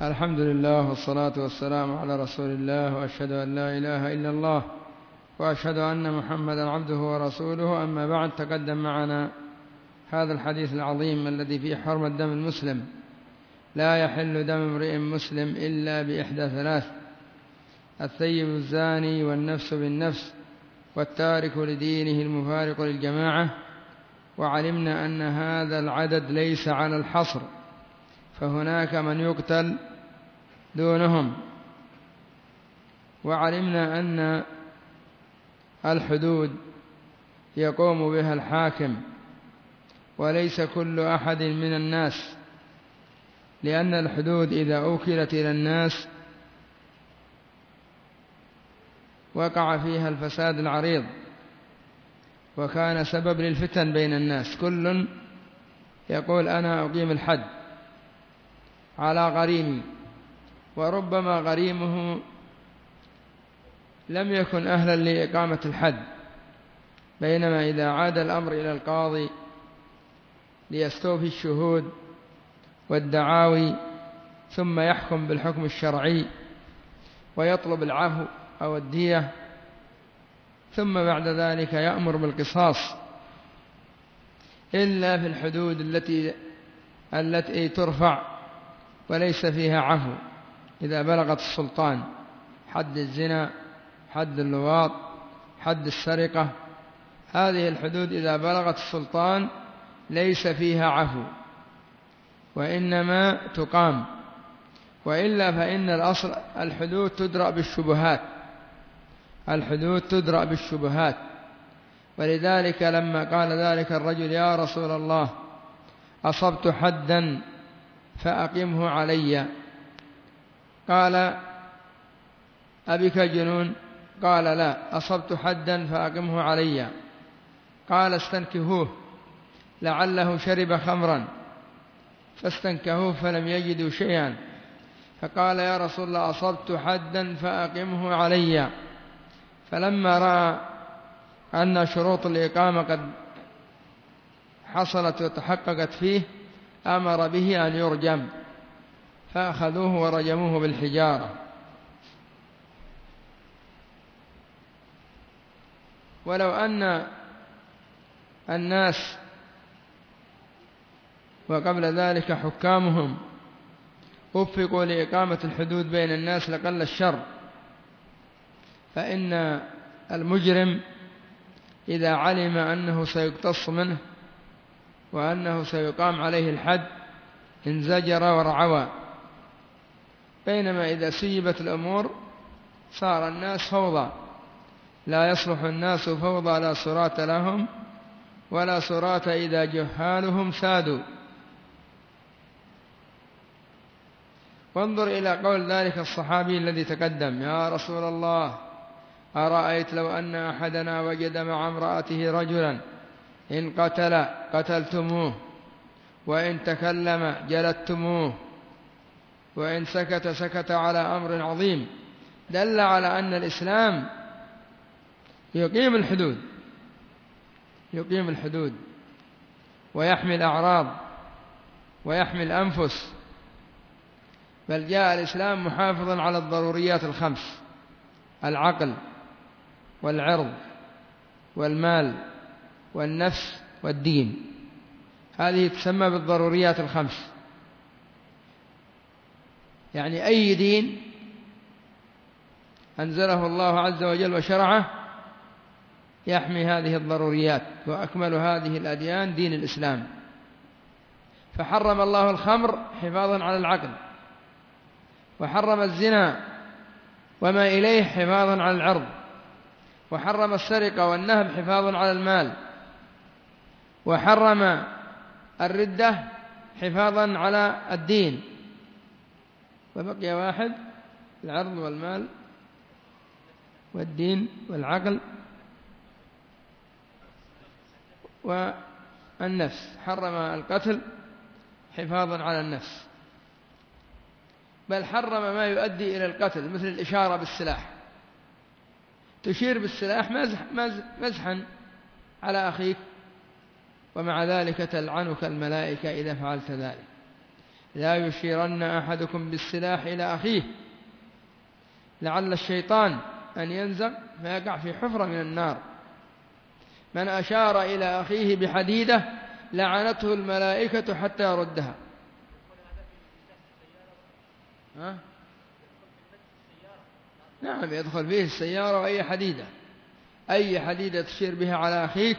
الحمد لله والصلاة والسلام على رسول الله، وأشهد أن لا إله إلا الله، وأشهد أن محمدا عبده ورسوله. أما بعد، تقدم معنا هذا الحديث العظيم الذي فيه حرمة دم المسلم. لا يحل دم امرئ مسلم إلا بإحدى ثلاث: الثيب الزاني، والنفس بالنفس، والتارك لدينه المفارق للجماعة. وعلمنا أن هذا العدد ليس على الحصر، فهناك من يقتل دونهم. وعلمنا أن الحدود يقوم بها الحاكم وليس كل أحد من الناس، لأن الحدود إذا أوكلت إلى الناس وقع فيها الفساد العريض، وكان سبب للفتن بين الناس. كل يقول أنا أقيم الحد على غريمي، وربما غريمه لم يكن أهلا لإقامة الحد، بينما إذا عاد الأمر إلى القاضي ليستوفي الشهود والدعاوي ثم يحكم بالحكم الشرعي ويطلب العفو أو الدية، ثم بعد ذلك يأمر بالقصاص، إلا في الحدود التي ترفع وليس فيها عفو. إذا بلغت السلطان حد الزنا، حد اللواط، حد السرقة، هذه الحدود إذا بلغت السلطان ليس فيها عفو، وإنما تقام. وإلا فإن الأصل الحدود تدرأ بالشبهات، الحدود تدرأ بالشبهات. ولذلك لما قال ذلك الرجل: يا رسول الله، أصبت حدا فأقمه علي، قال: أبك جنون؟ قال: لا، أصبت حدا فأقمه علي. قال: استنكهوه لعله شرب خمرا، فاستنكهوه فلم يجدوا شيئا، فقال: يا رسول الله، أصبت حدا فأقمه علي. فلما رأى أن شروط الإقامة قد حصلت وتحققت فيه أمر به أن يرجم، فأخذوه ورجموه بالحجارة. ولو أن الناس وقبل ذلك حكامهم وفقوا لإقامة الحدود بين الناس لقل الشر، فإن المجرم إذا علم أنه سيقتص منه وأنه سيقام عليه الحد انزجر ورعوى. بينما إذا سيبت الأمور صار الناس فوضى، لا يصلح الناس فوضى لا صراط لهم ولا صراط إذا جهالهم سادوا. وانظر إلى قول ذلك الصحابي الذي تقدم: يا رسول الله، أرأيت لو أن أحدنا وجد مع امرأته رجلا، إن قتل قتلتموه، وإن تكلم جلدتموه، وإن سكت سكت على أمر عظيم. دل على أن الإسلام يقيم الحدود، يقيم الحدود ويحمي الأعراض ويحمي الأنفس. بل جاء الإسلام محافظا على الضروريات الخمس: العقل والعرض والمال والنفس والدين. هذه تسمى بالضروريات الخمس. يعني أي دين أنزله الله عز وجل وشرعه يحمي هذه الضروريات، وأكمل هذه الأديان دين الإسلام. فحرم الله الخمر حفاظا على العقل، وحرم الزنا وما إليه حفاظا على العرض، وحرم السرقة والنهب حفاظا على المال، وحرم الردة حفاظا على الدين. وبقي واحد: العرض والمال والدين والعقل والنفس. حرم القتل حفاظا على النفس، بل حرم ما يؤدي إلى القتل، مثل الإشارة بالسلاح، تشير بالسلاح مزحا على أخيك، ومع ذلك تلعنك الملائكة إذا فعلت ذلك. لا يشيرن أحدكم بالسلاح إلى أخيه لعل الشيطان أن ينزغ فيقع في حفرة من النار. من أشار إلى أخيه بحديدة لعنته الملائكة حتى يردها. نعم، يدخل فيه السيارة وأي حديدة، أي حديدة تشير بها على أخيك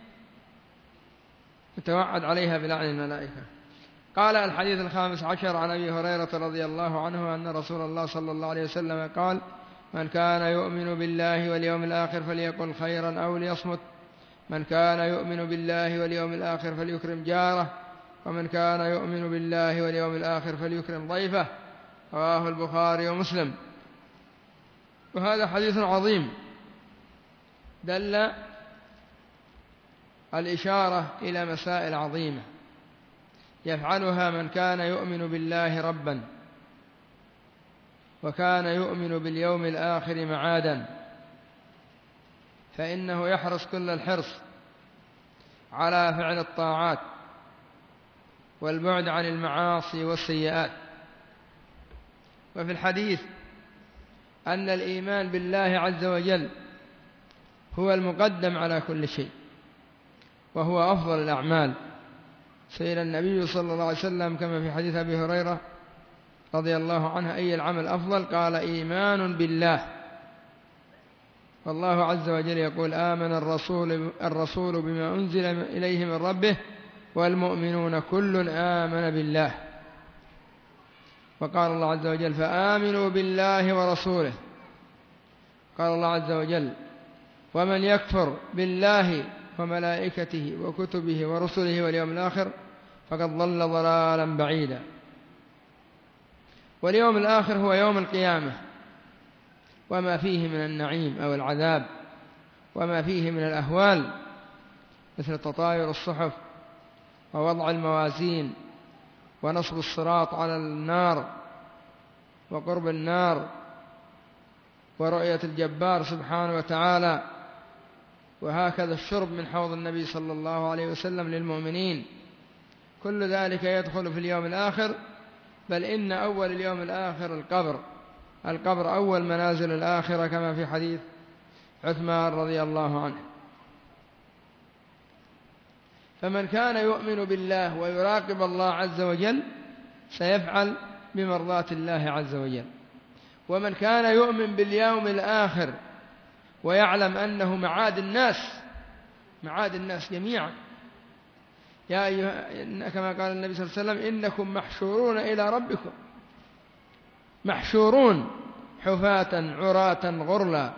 يتوعد عليها بلعن الملائكة. قال الحديث 15 عن أبي هريرة رضي الله عنه أن رسول الله صلى الله عليه وسلم قال: من كان يؤمن بالله واليوم الآخر فليقل خيرا أو ليصمت، من كان يؤمن بالله واليوم الآخر فليكرم جاره، ومن كان يؤمن بالله واليوم الآخر فليكرم ضيفه. رواه البخاري ومسلم. وهذا حديث عظيم دل الإشارة إلى مسائل عظيمة يفعلها من كان يؤمن بالله ربا وكان يؤمن باليوم الآخر معادا، فإنه يحرص كل الحرص على فعل الطاعات والبعد عن المعاصي والسيئات. وفي الحديث أن الإيمان بالله عز وجل هو المقدم على كل شيء وهو أفضل الأعمال. سئل النبي صلى الله عليه وسلم كما في حديث أبي هريرة رضي الله عنه: أي العمل أفضل؟ قال: إيمان بالله. والله عز وجل يقول: آمن الرسول بما أنزل إليه من ربه والمؤمنون كل آمن بالله. وقال الله عز وجل: فآمنوا بالله ورسوله. قال الله عز وجل: ومن يكفر بالله وملائكته وكتبه ورسله واليوم الآخر فقد ضل ضلالا بعيدا. واليوم الآخر هو يوم القيامة وما فيه من النعيم أو العذاب وما فيه من الأهوال، مثل تطاير الصحف ووضع الموازين ونصب الصراط على النار وقرب النار ورؤية الجبار سبحانه وتعالى، وهكذا الشرب من حوض النبي صلى الله عليه وسلم للمؤمنين. كل ذلك يدخل في اليوم الآخر، بل إن أول اليوم الآخر القبر أول منازل الآخرة، كما في حديث عثمان رضي الله عنه. فمن كان يؤمن بالله ويراقب الله عز وجل سيفعل بمرضاة الله عز وجل. ومن كان يؤمن باليوم الآخر ويعلم أنه معاد الناس جميعا، يا أيها كما قال النبي صلى الله عليه وسلم: إنكم محشورون إلى ربكم، محشورون حفاة عراة غرلا.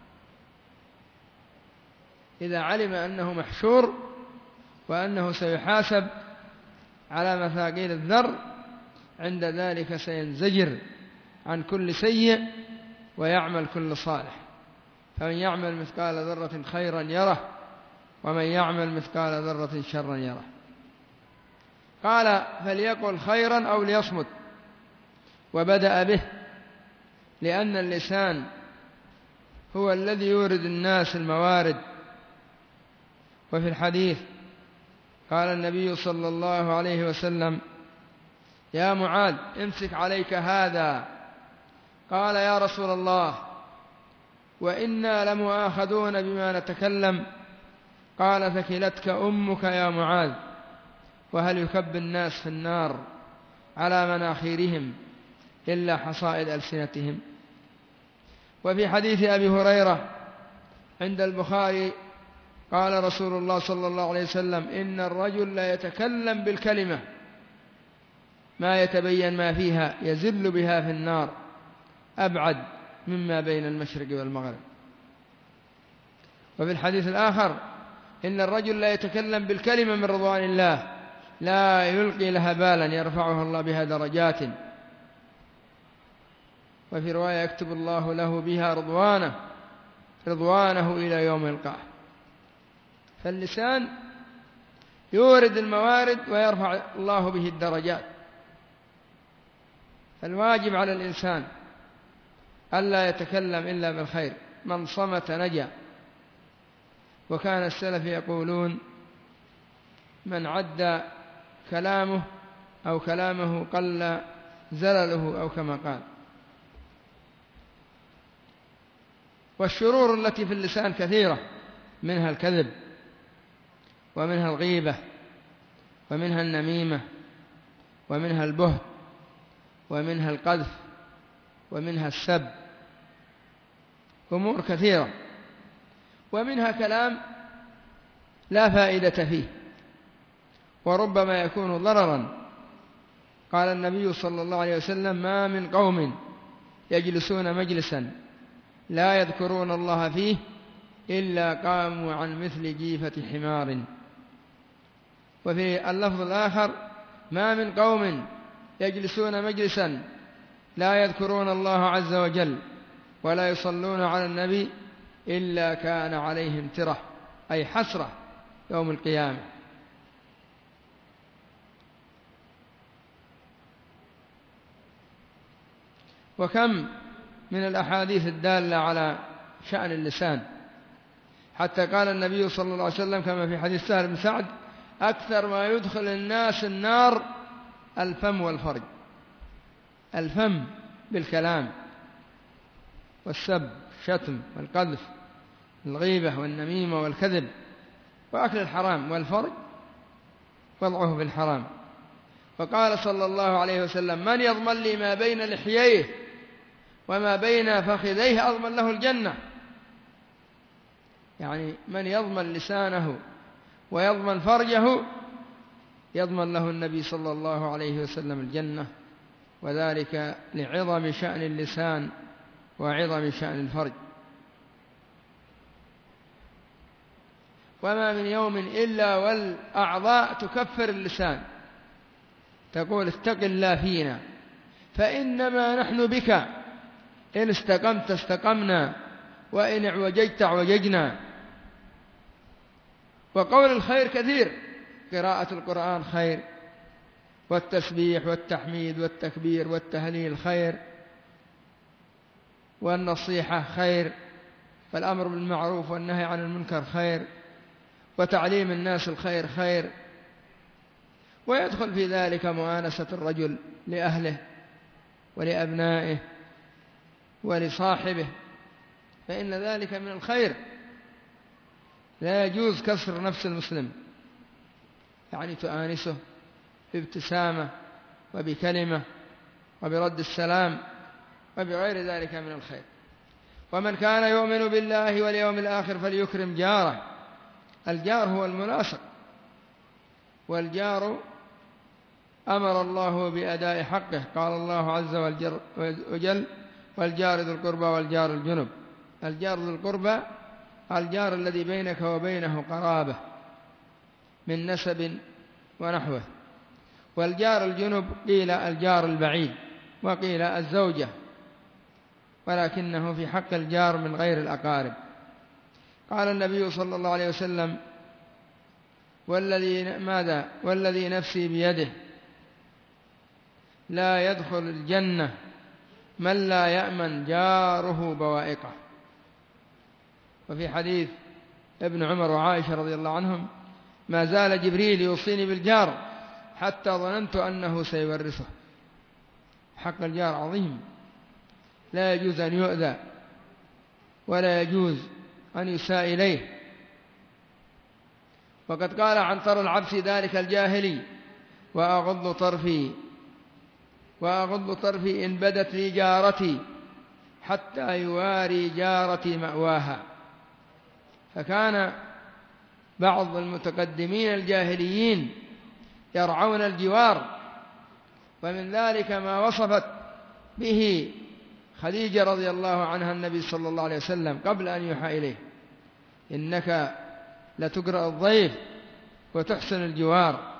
إذا علم أنه محشور وأنه سيحاسب على مثاقيل الذر، عند ذلك سينزجر عن كل سيء ويعمل كل صالح. فمن يعمل مثقال ذرة خيرا يره ومن يعمل مثقال ذرة شرا يره. قال: فليقل خيرا أو ليصمت، وبدأ به لأن اللسان هو الذي يورد الناس الموارد. وفي الحديث قال النبي صلى الله عليه وسلم: يا معاذ امسك عليك هذا. قال: يا رسول الله وإنا لمؤاخذون بما نتكلم. قال: ثكلتك أمك يا معاذ. وهل يكب الناس في النار على مناخيرهم إلا حصائد ألسنتهم؟ وفي حديث أبي هريرة عند البخاري قال رسول الله صلى الله عليه وسلم: إن الرجل لا يتكلم بالكلمة ما يتبين ما فيها يزل بها في النار أبعد مما بين المشرق والمغرب. وفي الحديث الآخر: إن الرجل لا يتكلم بالكلمة من رضوان الله لا يلقي لها بالا يرفعها الله بها درجات. وفي رواية: يكتب الله له بها رضوانه إلى يوم يلقاه. فاللسان يورد الموارد ويرفع الله به الدرجات. فالواجب على الإنسان ألا يتكلم إلا بالخير، من صمت نجا. وكان السلف يقولون: من عد كلامه أو كلامه قل زلله أو كما قال. والشرور التي في اللسان كثيرة، منها الكذب، ومنها الغيبة، ومنها النميمة، ومنها البهت، ومنها القذف، ومنها السب، أمور كثيرة. ومنها كلام لا فائدة فيه وربما يكون ضررا. قال النبي صلى الله عليه وسلم: ما من قوم يجلسون مجلسا لا يذكرون الله فيه إلا قاموا عن مثل جيفة حمار. وفي اللفظ الآخر: ما من قوم يجلسون مجلسا لا يذكرون الله عز وجل ولا يصلون على النبي إلا كان عليهم ترة، أي حسرة يوم القيامة. وكم من الأحاديث الدالة على شأن اللسان، حتى قال النبي صلى الله عليه وسلم كما في حديث سهل بن سعد: أكثر ما يدخل الناس النار الفم والفرج. الفم بالكلام والسب والشتم والقذف والغيبة والنميمة والكذب وأكل الحرام، والفرج وضعه في الحرام. فقال صلى الله عليه وسلم: من يضمن لي ما بين لحييه وما بين فخذيه أضمن له الجنة. يعني من يضمن لسانه ويضمن فرجه يضمن له النبي صلى الله عليه وسلم الجنة، وذلك لعظم شأن اللسان وعظم شأن الفرج. وما من يوم إلا والأعضاء تكفر اللسان، تقول: اتق الله فينا فإنما نحن بك، إن استقمت استقمنا وإن اعوججت اعوججنا. وقول الخير كثير: قراءة القرآن خير، والتسبيح والتحميد والتكبير والتهليل خير، والنصيحة خير، والأمر بالمعروف والنهي عن المنكر خير، وتعليم الناس الخير خير. ويدخل في ذلك مؤانسة الرجل لأهله ولأبنائه ولصاحبه، فإن ذلك من الخير. لا يجوز كسر نفس المسلم، يعني تؤانسه بابتسامة وبكلمة وبرد السلام وبغير ذلك من الخير. ومن كان يؤمن بالله واليوم الآخر فليكرم جاره. الجار هو الملاصق، والجار أمر الله بأداء حقه. قال الله عز وجل: والجار ذو القربى والجار الجنب. الجار ذو القربى الجار الذي بينك وبينه قرابة من نسب ونحوه، والجار الجنب قيل الجار البعيد وقيل الزوجة، ولكنه في حق الجار من غير الأقارب. قال النبي صلى الله عليه وسلم: والذي نفسي بيده لا يدخل الجنة من لا يأمن جاره بوائقه. وفي حديث ابن عمر وعائشة رضي الله عنهم: ما زال جبريل يوصيني بالجار حتى ظننت أنه سيورثه. حق الجار عظيم، لا يجوز أن يؤذى ولا يجوز أن يساء إليه. وقد قال عنتر العبسي ذلك الجاهلي: وأغض طرفي إن بدت لي جارتي حتى يواري جارتي مأواها. فكان بعض المتقدمين الجاهليين يرعون الجوار، ومن ذلك ما وصفت به خديجة رضي الله عنها النبي صلى الله عليه وسلم قبل أن يوحى إليه: إنك لتقرأ الضيف وتحسن الجوار.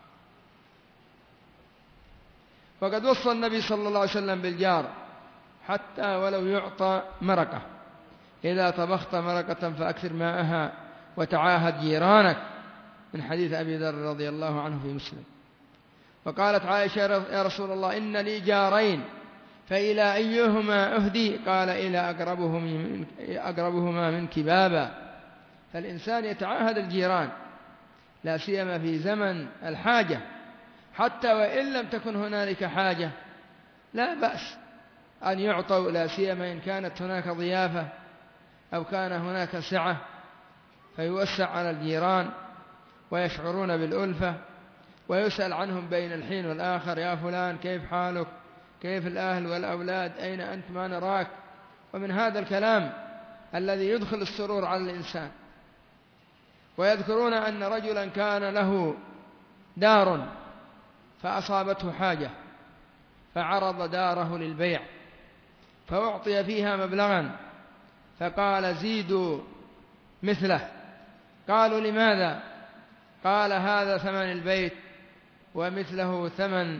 وقد وصى النبي صلى الله عليه وسلم بالجار حتى ولو يعطى مرقة: إذا طبخت مرقة فأكثر ماءها وتعاهد جيرانك، من حديث أبي ذر رضي الله عنه في مسلم. وقالت عائشة: يا رسول الله إن لي جارين فإلى أيهما أهدي؟ قال: إلى أقربهما منك بابا. فالإنسان يتعاهد الجيران لا سيما في زمن الحاجة، حتى وإن لم تكن هنالك حاجة لا بأس أن يعطوا، لا سيما إن كانت هناك ضيافة أو كان هناك سعة، فيوسع على الجيران ويشعرون بالألفة، ويسأل عنهم بين الحين والآخر: يا فلان كيف حالك؟ كيف الأهل والأولاد؟ أين أنت؟ ما نراك. ومن هذا الكلام الذي يدخل السرور على الإنسان. ويذكرون أن رجلا كان له دار فأصابته حاجة فعرض داره للبيع فأعطي فيها مبلغا، فقال: زيدوا مثله. قالوا: لماذا؟ قال: هذا ثمن البيت ومثله ثمن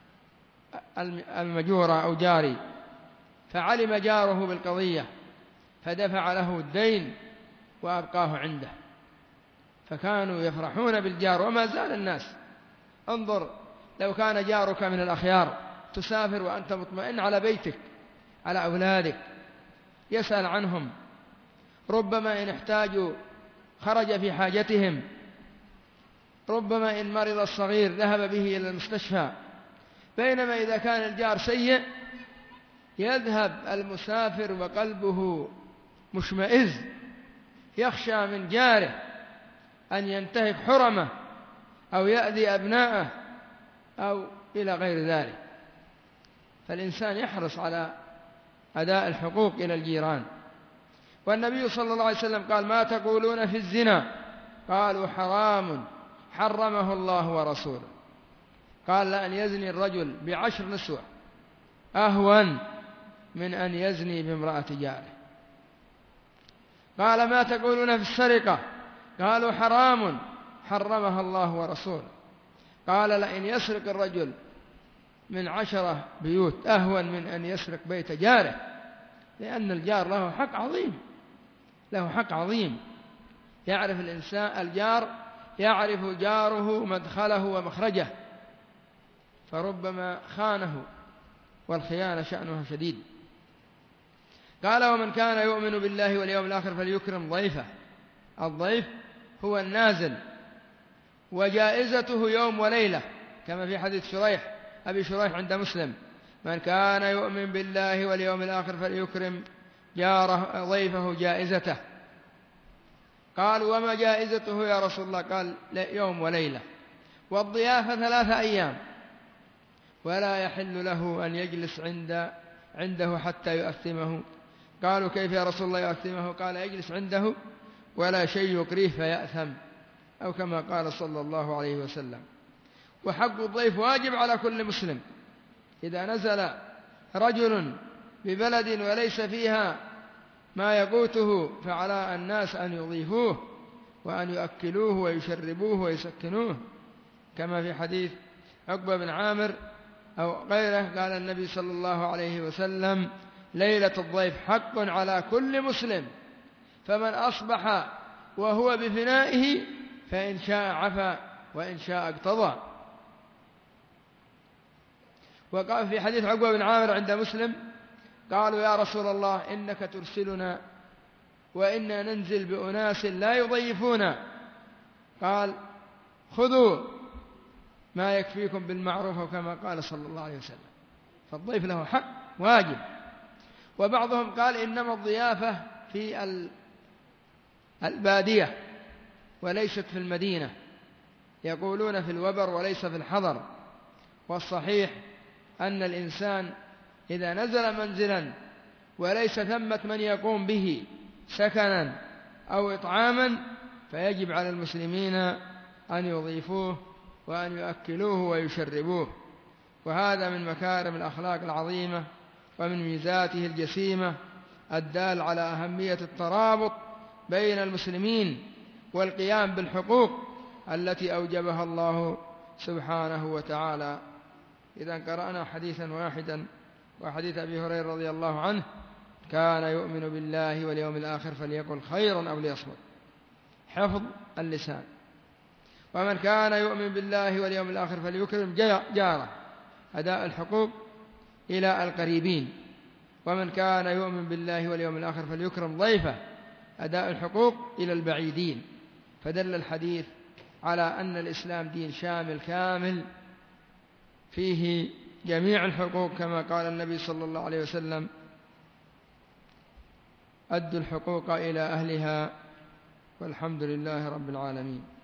المجورة أو جاري. فعلم جاره بالقضية فدفع له الدين وأبقاه عنده. فكانوا يفرحون بالجار. وما زال الناس. انظر، لو كان جارك من الأخيار تسافر وأنت مطمئن على بيتك على أولادك، يسأل عنهم، ربما إن احتاجوا خرج في حاجتهم، ربما إن مرض الصغير ذهب به إلى المستشفى. بينما إذا كان الجار سيء يذهب المسافر وقلبه مشمئز، يخشى من جاره أن ينتهك حرمه أو يأذي أبناءه أو إلى غير ذلك. فالإنسان يحرص على أداء الحقوق إلى الجيران. والنبي صلى الله عليه وسلم قال: ما تقولون في الزنا؟ قالوا: حرام حرمه الله ورسوله. قال: لأن يزني الرجل ب10 نسوة أهون من أن يزني بامرأة جاره. قال: ما تقولون في السرقة؟ قالوا: حرام حرمها الله ورسوله. قال: لأن يسرق الرجل من 10 بيوت أهون من أن يسرق بيت جاره، لأن الجار له حق عظيم، له حق عظيم. يعرف الإنسان الجار، يعرف جاره مدخله ومخرجه، فربما خانه، والخيانة شأنها شديد. قال: ومن كان يؤمن بالله واليوم الآخر فليكرم ضيفه. الضيف هو النازل، وجائزته يوم وليلة، كما في حديث أبي شريح عند مسلم: من كان يؤمن بالله واليوم الآخر فليكرم جاره ضيفه جائزته. قالوا: وما جائزته يا رسول الله؟ قال: يوم وليلة. والضيافة 3 أيام، ولا يحل له أن يجلس عنده حتى يؤثمه. قالوا: كيف يا رسول الله يؤثمه؟ قال: يجلس عنده ولا شيء يقريه فيأثم، أو كما قال صلى الله عليه وسلم. وحق الضيف واجب على كل مسلم. إذا نزل رجل ببلد وليس فيها ما يقوته فعلى الناس أن يضيفوه وأن يؤكلوه ويشربوه ويسكنوه، كما في حديث عقبة بن عامر أو غيره. قال النبي صلى الله عليه وسلم: ليلة الضيف حق على كل مسلم، فمن أصبح وهو بفنائه فإن شاء عفا وإن شاء اقتضى. وقال في حديث عقبة بن عامر عند مسلم: قالوا: يا رسول الله إنك ترسلنا وإنا ننزل بأناس لا يضيفونا. قال: خذوا ما يكفيكم بالمعروف، كما قال صلى الله عليه وسلم. فالضيف له حق واجب. وبعضهم قال: إنما الضيافة في البادية وليست في المدينة، يقولون في الوبر وليس في الحضر. والصحيح أن الإنسان إذا نزل منزلا وليس ثمة من يقوم به سكنا أو إطعاما فيجب على المسلمين أن يضيفوه وأن يؤكلوه ويشربوه. وهذا من مكارم الأخلاق العظيمة ومن ميزاته الجسيمة الدال على أهمية الترابط بين المسلمين والقيام بالحقوق التي أوجبها الله سبحانه وتعالى. إذا قرأنا حديثا واحدا وحديث أبي هريرة رضي الله عنه: كان يؤمن بالله واليوم الآخر فليقل خيرا أو ليصمت. حفظ اللسان. ومن كان يؤمن بالله واليوم الآخر فليكرم جاره، أداء الحقوق إلى القريبين. ومن كان يؤمن بالله واليوم الآخر فليكرم ضيفه، أداء الحقوق إلى البعيدين. فدل الحديث على أن الإسلام دين شامل كامل فيه جميع الحقوق كما قال النبي صلى الله عليه وسلم: أدوا الحقوق إلى أهلها والحمد لله رب العالمين.